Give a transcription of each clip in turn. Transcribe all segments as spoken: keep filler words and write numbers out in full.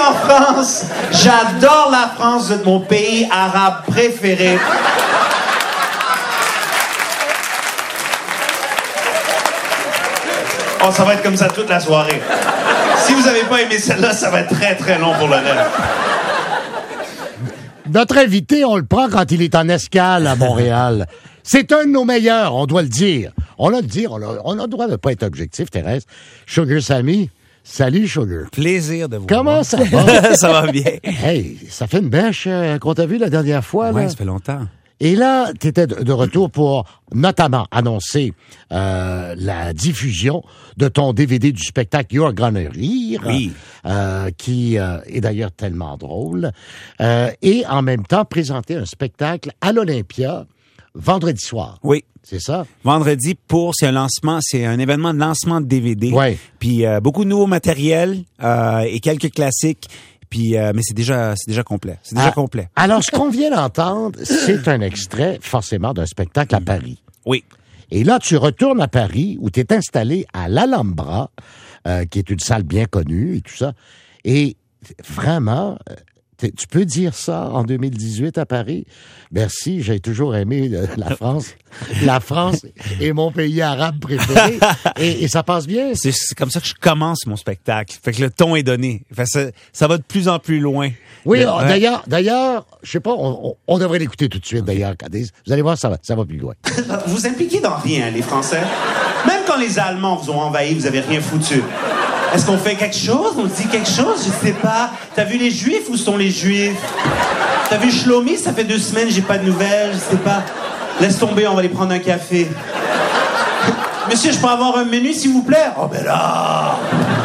en France. J'adore la France, c'est mon pays arabe préféré. Oh, ça va être comme ça toute la soirée. Si vous n'avez pas aimé celle-là, ça va être très, très long pour le reste. Notre invité, on le prend quand il est en escale à Montréal. C'est un de nos meilleurs, on doit le dire. On a le dire, on a, on a le droit de ne pas être objectif, Thérèse. Sugar Sammy, salut Sugar. Plaisir de vous Comment voir. ça va? Ça va bien. Hey, ça fait une bêche euh, qu'on t'a vu la dernière fois. Ouais, là. ça fait longtemps. Et là, tu étais de retour pour notamment annoncer euh, la diffusion de ton D V D du spectacle You're Gonna Rire, Oui. euh, qui euh, est d'ailleurs tellement drôle, euh, et en même temps présenter un spectacle à l'Olympia vendredi soir. Oui. C'est ça? Vendredi, pour, c'est un lancement, c'est un événement de lancement de D V D. Ouais. Puis euh, beaucoup de nouveaux matériels euh, et quelques classiques. Puis, euh, mais c'est déjà, c'est déjà complet. C'est déjà Ah, complet. Alors, ce qu'on vient d'entendre, c'est un extrait forcément d'un spectacle à Paris. Oui. Et là, tu retournes à Paris, où tu es installé à l'Alhambra, euh, qui est une salle bien connue et tout ça. Et vraiment, euh, tu peux dire ça en deux mille dix-huit à Paris? Merci, j'ai toujours aimé euh, la France. La France est mon pays arabe préféré. Et, et ça passe bien. C'est, c'est comme ça que je commence mon spectacle. Fait que le ton est donné. Fait que ça, ça va de plus en plus loin. Oui, Le- oh, ouais. d'ailleurs, d'ailleurs, je sais pas, on, on, on devrait l'écouter tout de suite, d'ailleurs, Cadiz. Vous allez voir, ça va, ça va plus loin. Vous impliquez dans rien, les Français. Même quand les Allemands vous ont envahi, vous avez rien foutu. Est-ce qu'on fait quelque chose? On dit quelque chose? Je sais pas. T'as vu les Juifs? Où sont les Juifs? T'as vu Shlomi? Ça fait deux semaines, j'ai pas de nouvelles. Je sais pas. Laisse tomber, on va aller prendre un café. Monsieur, je peux avoir un menu, s'il vous plaît? Oh, ben là!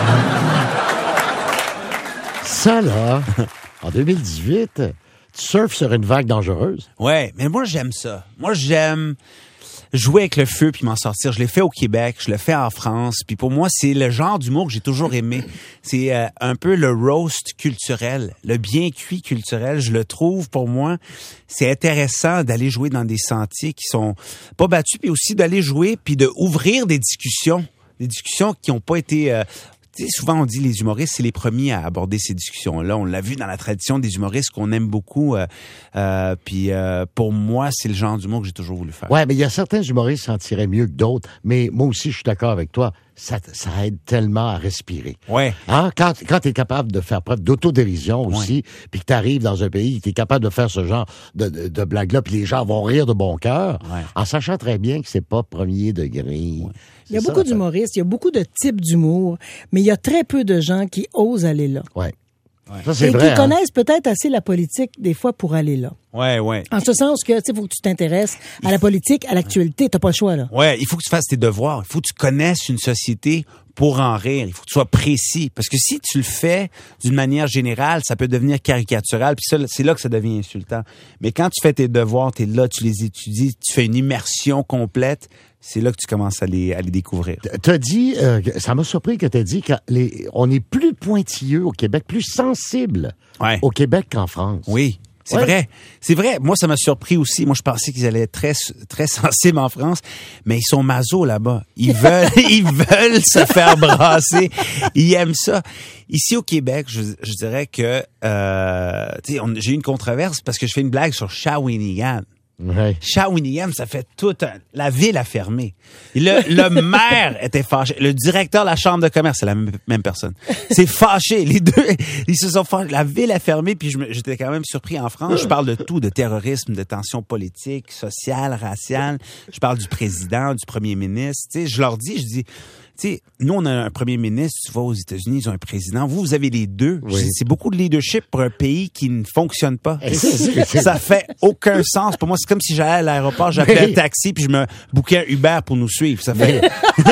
Ça, là, en deux mille dix-huit, tu surfes sur une vague dangereuse. Ouais, mais moi, j'aime ça. Moi, j'aime jouer avec le feu puis m'en sortir. Je l'ai fait au Québec, je le fais en France. Puis pour moi, c'est le genre d'humour que j'ai toujours aimé. C'est euh, un peu le roast culturel, le bien cuit culturel. Je le trouve, pour moi, c'est intéressant d'aller jouer dans des sentiers qui sont pas battus, puis aussi d'aller jouer puis de ouvrir des discussions. Des discussions qui n'ont pas été... Euh, Tu sais, souvent, on dit les humoristes, c'est les premiers à aborder ces discussions-là. On l'a vu dans la tradition des humoristes qu'on aime beaucoup. Euh, euh, puis euh, pour moi, c'est le genre d'humour que j'ai toujours voulu faire. Ouais, mais il y a certains humoristes qui s'en tiraient mieux que d'autres. Mais moi aussi, je suis d'accord avec toi. Ça, ça aide tellement à respirer. Ouais. Hein? Quand, quand tu es capable de faire preuve d'autodérision aussi, puis que tu arrives dans un pays, tu es capable de faire ce genre de, de, de blague-là, puis les gens vont rire de bon cœur, Ouais. en sachant très bien que c'est pas premier degré. Ouais. Il y a C'est ça, beaucoup la- d'humoristes, il y a beaucoup de types d'humour, mais il y a très peu de gens qui osent aller là. Ouais. Ouais. Ça, c'est Et vrai. qui hein? connaissent peut-être assez la politique, des fois, pour aller là. Ouais, ouais. En ce sens que, tu sais, faut que tu t'intéresses à la politique, à l'actualité. T'as pas le choix, là. Ouais, il faut que tu fasses tes devoirs. Il faut que tu connaisses une société pour en rire. Il faut que tu sois précis. Parce que si tu le fais d'une manière générale, ça peut devenir caricatural. Puis ça, c'est là que ça devient insultant. Mais quand tu fais tes devoirs, t'es là, tu les étudies, tu fais une immersion complète, c'est là que tu commences à les, à les découvrir. T'as dit, euh, que- ça m'a surpris que t'as dit qu'on est plus pointilleux au Québec, plus sensible Ouais. au Québec qu'en France. Oui. C'est Ouais. vrai. C'est vrai. Moi, ça m'a surpris aussi. Moi, je pensais qu'ils allaient être très, très sensibles en France, mais ils sont masos là-bas. Ils veulent, ils veulent se faire brasser. Ils aiment ça. Ici au Québec, je, je dirais que, euh, tu sais, on- j'ai eu une controverse parce que je fais une blague sur Shawinigan. Ouais. Shawinigan, ça fait tout un... La ville a fermé. Et Le, le maire était fâché. Le directeur de la chambre de commerce, c'est la même, même personne. C'est fâché. Les deux, ils se sont fâchés. La ville a fermé, puis je me- j'étais quand même surpris. En France, je parle de tout, de terrorisme, de tensions politiques, sociales, raciales. Je parle du président, du premier ministre. Tu sais, je leur dis, je dis... Tu sais, nous, on a un premier ministre, tu vois, aux États-Unis, ils ont un président. Vous, vous avez les deux. Oui. Je dis, c'est beaucoup de leadership pour un pays qui ne fonctionne pas. Eh, c'est- c'est- c'est- Ça fait aucun sens. Pour moi, c'est comme si j'allais à l'aéroport, j'appelais Mais- un taxi, puis je me bouquais un Uber pour nous suivre. Ça fait...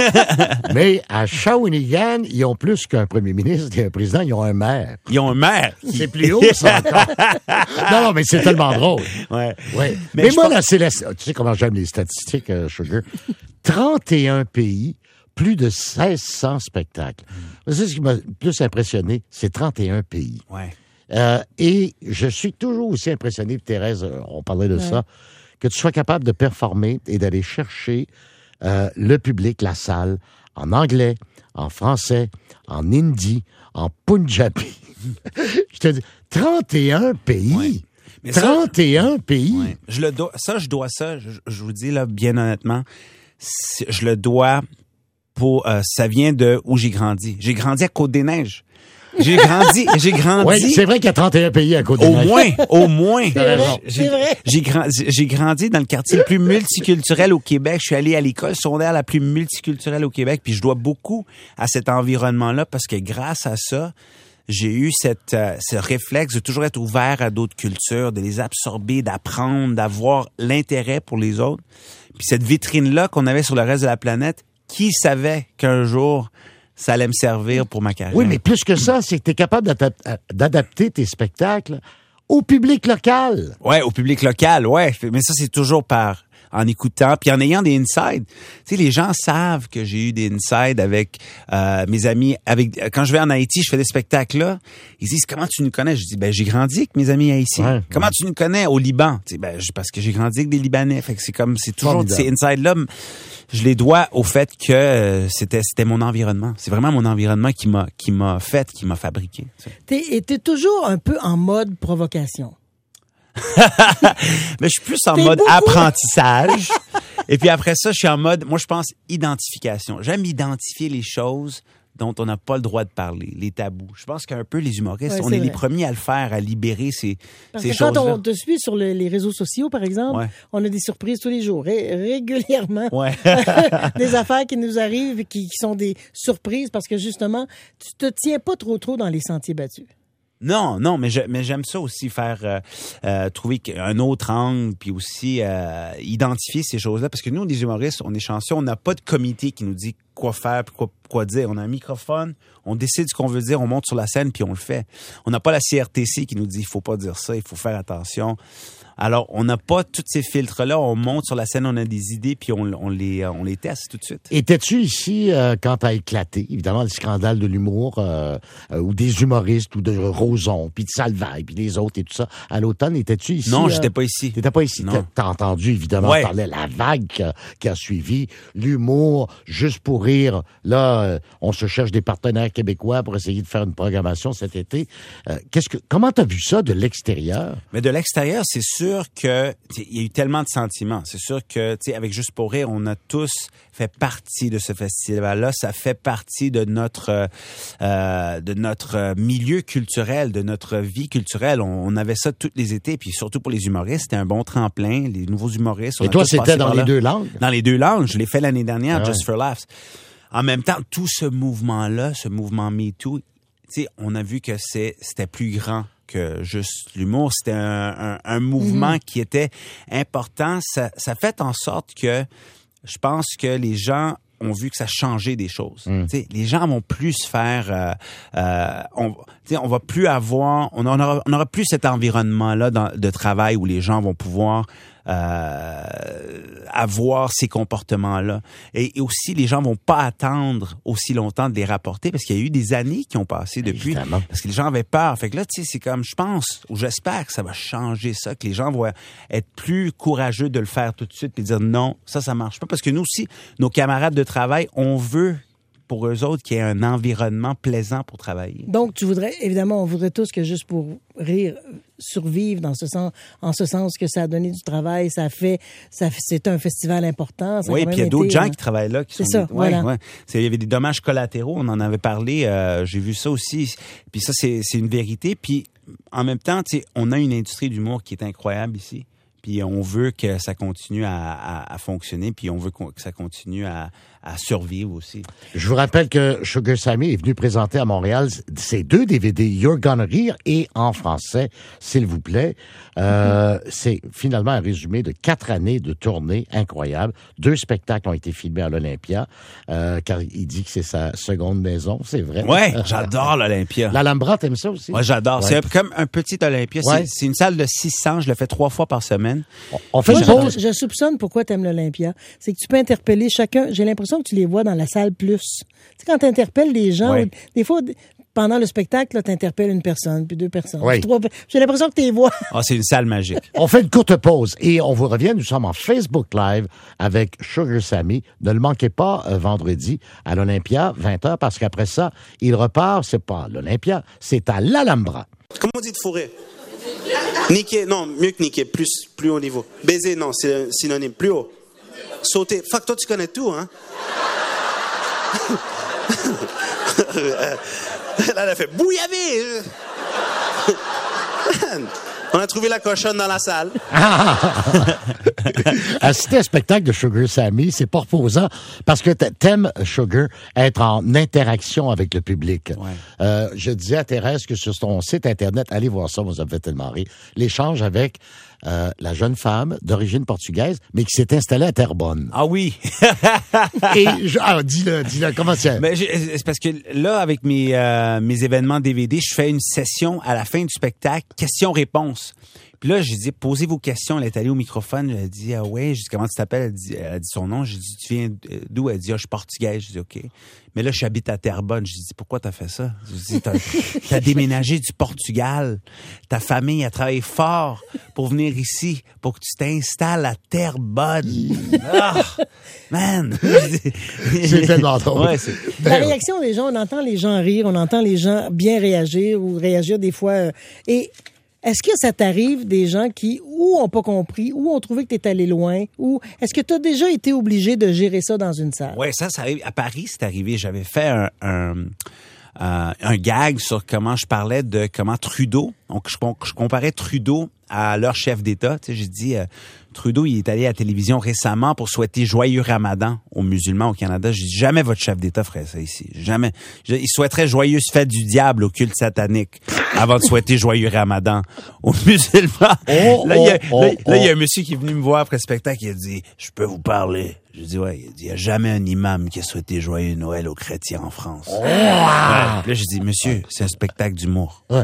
Mais à Shawinigan, ils ont plus qu'un premier ministre et un président, ils ont un maire. Ils ont un maire. C'est plus haut, ça, encore. non, non, mais c'est tellement drôle. Ouais. Ouais. Mais Mais, je moi, pense- là, c'est la... Tu sais comment j'aime les statistiques, euh, Sugar? trente et un pays, plus de seize cents spectacles. C'est ce qui m'a le plus impressionné, c'est trente et un pays. Ouais. Euh, et je suis toujours aussi impressionné, Thérèse, euh, on parlait de ça, que tu sois capable de performer et d'aller chercher euh, le public, la salle, en anglais, en français, en hindi, en Punjabi. Je te dis, trente et un pays. Ouais. Mais trente et un ça, pays. Ouais. Je le dois, ça, je dois ça, je, je vous dis là, bien honnêtement, je le dois pour, euh, ça vient de où j'ai grandi. J'ai grandi à Côte-des-Neiges. J'ai grandi, j'ai grandi. Oui, c'est vrai qu'il y a trente et un pays à côté de Au moins, au moins. C'est vrai, c'est vrai. J'ai, grandi, j'ai grandi dans le quartier le plus multiculturel au Québec. Je suis allé à l'école secondaire la plus multiculturelle au Québec, puis je dois beaucoup à cet environnement-là parce que grâce à ça, j'ai eu cette, euh, ce réflexe de toujours être ouvert à d'autres cultures, de les absorber, d'apprendre, d'avoir l'intérêt pour les autres. Puis cette vitrine-là qu'on avait sur le reste de la planète, qui savait qu'un jour ça allait me servir pour ma carrière? Oui, mais plus que ça, c'est que tu es capable d'adap- d'adapter tes spectacles au public local. Ouais, au public local, ouais. Mais ça, c'est toujours par en écoutant, puis en ayant des insides. Tu sais, les gens savent que j'ai eu des insides avec euh, mes amis. Avec quand je vais en Haïti, je fais des spectacles là. Ils disent comment tu nous connais. Je dis ben j'ai grandi avec mes amis haïtiens. Ouais, comment ouais. tu nous connais au Liban? Tu sais, ben parce que j'ai grandi avec des Libanais. Fait que c'est comme c'est toujours Formidable. ces insides là. Je les dois au fait que euh, c'était c'était mon environnement. C'est vraiment mon environnement qui m'a qui m'a fait, qui m'a fabriqué. T'es, et t'es toujours un peu en mode provocation. Mais je suis plus en T'es mode beaucoup. apprentissage. Et puis après ça, je suis en mode, moi, je pense identification. J'aime identifier les choses dont on n'a pas le droit de parler, les tabous. Je pense qu'un peu les humoristes, Ouais, on c'est est vrai. les premiers à le faire, à libérer ces, Parce ces que quand choses-là. on te suit sur le- les réseaux sociaux, par exemple, Ouais. on a des surprises tous les jours, ré- régulièrement. Ouais. Des affaires qui nous arrivent, qui, qui sont des surprises parce que justement, tu te tiens pas trop trop dans les sentiers battus. Non, non, mais je, mais j'aime ça aussi faire euh, euh, trouver un autre angle, puis aussi euh, identifier ces choses-là, parce que nous, les humoristes, on est chanceux, on n'a pas de comité qui nous dit quoi faire, puis quoi, quoi dire. On a un microphone, on décide ce qu'on veut dire, on monte sur la scène, puis on le fait. On n'a pas la C R T C qui nous dit il faut pas dire ça, il faut faire attention. Alors, on n'a pas tous ces filtres-là. On monte sur la scène, on a des idées, puis on, on les on les teste tout de suite. Étais-tu ici euh, quand t'as éclaté, évidemment, le scandale de l'humour, euh, euh, ou des humoristes, ou de Roson, puis de Salvaille, puis les autres et tout ça, à l'automne, étais-tu ici? Non, euh, j'étais pas ici. T'étais pas ici. Non. T'as, t'as entendu, évidemment, Ouais. parler de la vague qui a, qui a suivi, l'humour, juste pour rire. Là, euh, on se cherche des partenaires québécois pour essayer de faire une programmation cet été. Euh, qu'est-ce que, comment t'as vu ça de l'extérieur? Mais de l'extérieur, c'est sûr que t'sais, il y a eu tellement de sentiments. C'est sûr que, tu sais, avec Juste pour rire, on a tous fait partie de ce festival-là. Ça fait partie de notre euh, de notre milieu culturel, de notre vie culturelle. On, on avait ça tous les étés, puis surtout pour les humoristes, c'était un bon tremplin. Les nouveaux humoristes. on Et a toi, tous passé c'était dans par les là. deux langues? Dans les deux langues. Je l'ai fait l'année dernière, Ah Just ouais. for Laughs. En même temps, tout ce mouvement-là, ce mouvement MeToo, tu sais, on a vu que c'est c'était plus grand que juste l'humour. C'était un, un, un mouvement Mm-hmm. qui était important. Ça, ça fait en sorte que je pense que les gens ont vu que ça changeait des choses. Mm. Tu sais, les gens vont plus se faire... Euh, euh, on, tu sais, on va plus avoir... On aura, on aura plus cet environnement-là dans- de travail où les gens vont pouvoir euh, avoir ces comportements-là. Et, et aussi, les gens vont pas attendre aussi longtemps de les rapporter parce qu'il y a eu des années qui ont passé depuis. Évidemment. Parce que les gens avaient peur. Fait que là, tu sais, c'est comme, je pense, ou j'espère que ça va changer ça, que les gens vont être plus courageux de le faire tout de suite et dire non, ça, ça marche pas. Parce que nous aussi, nos camarades de travail, on veut pour eux autres qu'il y ait un environnement plaisant pour travailler. Donc, tu voudrais, évidemment, on voudrait tous que Juste pour rire survive dans ce sens, en ce sens que ça a donné du travail, ça fait, ça fait- c'est un festival important. Ça a Oui, quand puis il y a même d'autres été, gens euh, qui travaillent là. Qui c'est sont ça, des- ouais, voilà. ouais. C'est- il y avait des dommages collatéraux, on en avait parlé, euh, j'ai vu ça aussi. Puis ça, c'est, c'est une vérité. Puis en même temps, tu sais, on a une industrie d'humour qui est incroyable ici. Puis on veut que ça continue à, à, à fonctionner, puis on veut qu'on- que ça continue à, à survivre aussi. Je vous rappelle que Sugar Sammy est venu présenter à Montréal ses deux D V D, You're Gonna Rire et en français, s'il vous plaît. Euh, c'est finalement un résumé de quatre années de tournée incroyable. Deux spectacles ont été filmés à l'Olympia, euh, car il dit que c'est sa seconde maison, c'est vrai. Ouais, j'adore l'Olympia. L'Alhambra, t'aimes ça aussi? Ouais, j'adore. Ouais. C'est un- comme un petit Olympia. Ouais. C'est, c'est une salle de six cents, je le fais trois fois par semaine. On- On fait Moi, une je, pause. je soupçonne pourquoi tu aimes l'Olympia. C'est que tu peux interpeller chacun. J'ai l'impression que tu les vois dans la salle plus. Tu sais, quand tu interpelles les gens, Ouais. des fois, pendant le spectacle, tu interpelles une personne, puis deux personnes, Oui. puis trois. J'ai l'impression que tu les vois. Ah, c'est une salle magique. On fait une courte pause et on vous revient. Nous sommes en Facebook Live avec Sugar Sammy. Ne le manquez pas euh, vendredi à l'Olympia, vingt heures, parce qu'après ça, il repart, c'est pas à l'Olympia, c'est à l'Alhambra. Comment on dit de fourrer? Niquer, non, mieux que niquer, plus, plus haut niveau. Baiser, non, c'est un synonyme, plus haut. Sauter, fuck, toi tu connais tout, hein? Là, elle a fait bouillaver! On a trouvé la cochonne dans la salle. Assister à un spectacle de Sugar Sammy, c'est pas reposant parce que t'aimes, Sugar, être en interaction avec le public. Ouais. Euh, je disais à Thérèse que sur ton site Internet, allez voir ça, vous avez fait tellement rire, l'échange avec euh, la jeune femme d'origine portugaise, mais qui s'est installée à Terrebonne. Ah oui. Et, je, ah, dis-le, dis-le, comment c'est? Ben, j'ai- c'est parce que là, avec mes, euh, mes événements D V D, je fais une session à la fin du spectacle, questions-réponses. Puis là, j'ai dit, posez vos questions. Elle est allée au microphone. Elle a dit, ah ouais, j'ai dit, comment tu t'appelles? Elle a dit, elle a dit son nom. J'ai dit, tu viens d'où? Elle a dit, ah, je suis portugaise. J'ai dit, OK. Mais là, j'habite à Terrebonne. J'ai dit, pourquoi t'as fait ça? J'ai dit, t'as, t'as déménagé du Portugal. Ta famille a travaillé fort pour venir ici, pour que tu t'installes à Terrebonne. Ah, man! C'est tellement drôle. Ouais, c'est... La réaction des gens, on entend les gens rire, on entend les gens bien réagir ou réagir des fois. euh, et est-ce que ça t'arrive des gens qui ou ont pas compris, ou ont trouvé que t'es allé loin, ou est-ce que tu as déjà été obligé de gérer ça dans une salle? Ouais, ça, ça arrive. À Paris, c'est arrivé. J'avais fait un, un, euh, un gag sur comment je parlais de comment Trudeau, donc je, je comparais Trudeau à leur chef d'État. Tu sais, j'ai dit, euh, Trudeau, il est allé à la télévision récemment pour souhaiter joyeux Ramadan aux musulmans au Canada. J'ai dit, jamais votre chef d'État ferait ça ici. Jamais. Je, il souhaiterait joyeuse fête du diable au culte satanique avant de souhaiter joyeux Ramadan aux musulmans. Oh, là, il y a, oh, là, oh, là, il y a oh. un monsieur qui est venu me voir après le spectacle. Il a dit, je peux vous parler. J'ai dit, ouais. Il a dit, il n'y a jamais un imam qui a souhaité joyeux Noël aux chrétiens en France. Oh! Ouais. Là, j'ai dit, monsieur, c'est un spectacle d'humour. Ouais.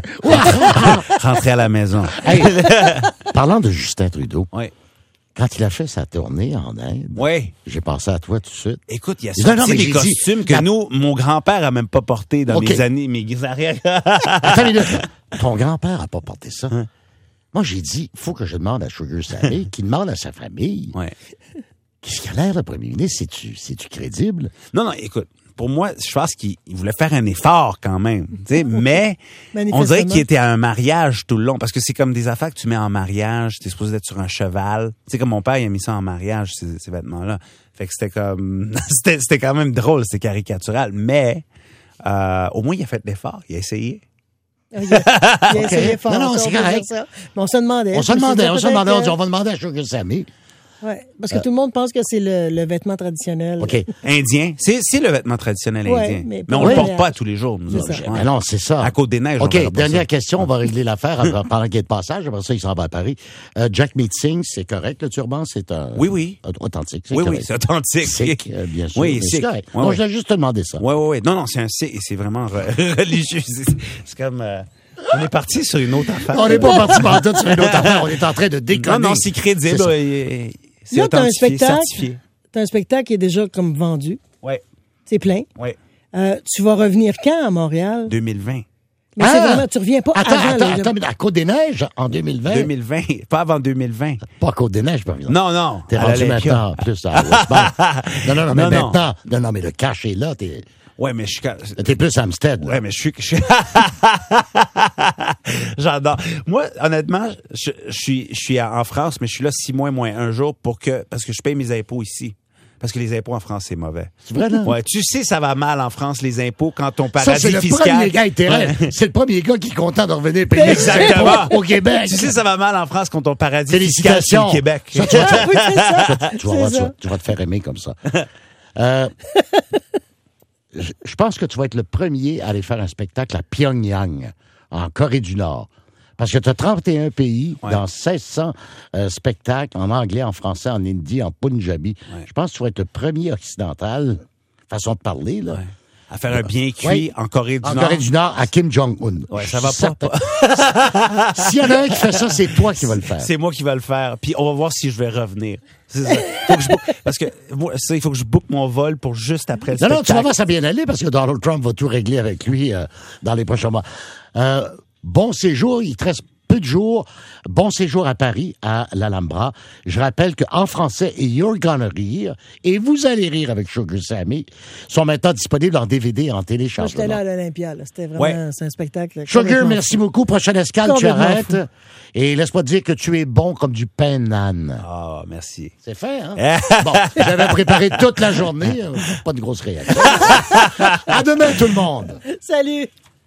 Rentrez à la maison. Hey, parlant de Justin Trudeau, Ouais. quand il a fait sa tournée en Inde, Ouais. j'ai pensé à toi tout de suite. Écoute, il y a Non, non, sorti mais des j'ai dit- costumes que la- nous, mon grand-père a même pas porté dans OK. mes années, mes arrières. Attends une minute. Ton grand-père a pas porté ça. Hein? Moi, j'ai dit, il faut que je demande à Sugar Sammy, qu'il demande à sa famille. Ouais. Qu'est-ce qu'il a l'air, le premier ministre? C'est-tu, c'est-tu crédible? Non, non, écoute, pour moi, je pense qu'il il voulait faire un effort quand même, tu sais, mais on dirait qu'il était à un mariage tout le long, parce que c'est comme des affaires que tu mets en mariage, t'es supposé être sur un cheval. Tu sais, comme mon père, il a mis ça en mariage, ces, ces vêtements-là. Fait que c'était comme, c'était, c'était quand même drôle, c'était caricatural, mais euh, au moins, il a fait l'effort, il a essayé. Il a, il a essayé fort, Non, non, ça, c'est on peut dire correct. ça. Mais on se demandait. On se Je me suis demandait, dit, on se peut-être demandait, on que- dit, on va demander à Sugar Sammy. Ouais, parce que tout le monde pense que c'est le, le vêtement traditionnel. OK. Indien, c'est, c'est le vêtement traditionnel Ouais, indien. mais Mais, on pour le le porte mariage. pas tous les jours, nous C'est autres. ça. Ouais. Mais non, c'est ça. À Côte-des-Neiges, on OK, verra pas dernière ça. question, on va régler l'affaire avant- pendant qu'il y ait de passage. Après ça, il s'en va à Paris. Euh, Jack Meeting, c'est correct, le turban? C'est un... Oui, oui. Authentique, c'est Oui, oui, correct. c'est authentique. Sikh, euh, bien sûr. Oui, mais sikh. c'est correct. Ouais, Bon, ouais. je voulais juste te demander ça. Ouais, ouais, ouais. Non, non, c'est un c'est, c'est vraiment re- religieux. C'est, c'est comme, euh, on est parti sur une autre affaire. On n'est pas parti par tout sur une autre affaire. On est en train de déconner. Non, non, c'est crédible. C'est ça. et- et- C'est Là, t'as un authentifié, spectacle. certifié. T'as un spectacle qui est déjà comme vendu. Ouais, C'est plein. ouais. Euh, tu vas revenir quand à Montréal? deux mille vingt. Mais c'est vraiment, tu reviens pas Attends, avant. attends, là. attends, mais à Côte-des-Neiges, en deux mille vingt. deux mille vingt. Pas avant deux mille vingt. Pas à Côte-des-Neiges, par exemple. Non, non. T'es à rendu l'Olympia. maintenant plus à Westmount. Non, non, non, mais Non, non. maintenant. Non, non, mais le cash est là. T'es, Ouais, mais je suis... quand- t'es plus Amstead. là. Ouais, mais je suis... je suis- J'adore. Moi, honnêtement, je, je suis, je suis en France, mais je suis là six mois moins un jour pour que... Parce que je paye mes impôts ici. Parce que les impôts en France, c'est mauvais. C'est vrai, là? Ouais, tu sais, ça va mal en France, les impôts, quand ton Ça, paradis c'est le fiscal... premier gars, Thérèse. Ouais. C'est le premier gars qui est content de revenir payer ses Exactement. impôts au Québec. Tu sais, ça va mal en France quand ton paradis fiscal, c'est Félicitations. le Québec. Ça, tu vas te- Ah oui, c'est ça. tu, vas C'est voir, tu, ça. vas, tu vas te faire aimer comme ça. Euh, je, je pense que tu vas être le premier à aller faire un spectacle à Pyongyang, en Corée du Nord. Parce que tu as trente et un pays Ouais. dans mille six cents euh, spectacles en anglais, en français, en hindi, en punjabi. Ouais. Je pense que tu vas être le premier occidental, façon de parler, là, Ouais. À faire un bien cuit Oui. en Corée du En Nord. Corée du Nord, à Kim Jong-un. Ouais, ça va pas. Certain. pas. S'il y en a un qui fait ça, c'est toi qui vas le faire. C'est moi qui vais le faire. Puis on va voir si je vais revenir. C'est ça. Faut que je book, parce que moi, ça, il faut que je book mon vol pour juste après le Non, non, spectacle. tu vas voir, ça va bien aller parce que Donald Trump va tout régler avec lui euh, dans les prochains mois. Euh, bon séjour, il te reste peu de jours. Bon séjour à Paris, à l'Alhambra. Je rappelle qu'en français, et You're Gonna Rire, et Vous allez rire avec Sugar Sammy, sont maintenant disponibles en D V D et en Moi, téléchargement. j'étais là à l'Olympia. là. C'était vraiment Ouais. c'est un spectacle. Sugar, complètement merci fou. beaucoup. Prochaine escale, tu Complètement arrêtes. fou. Et laisse-moi te dire que tu es bon comme du pain nan. Ah, merci. C'est fait, hein? Bon, j'avais préparé toute la journée. euh, Pas de grosse réaction. À demain, tout le monde. Salut!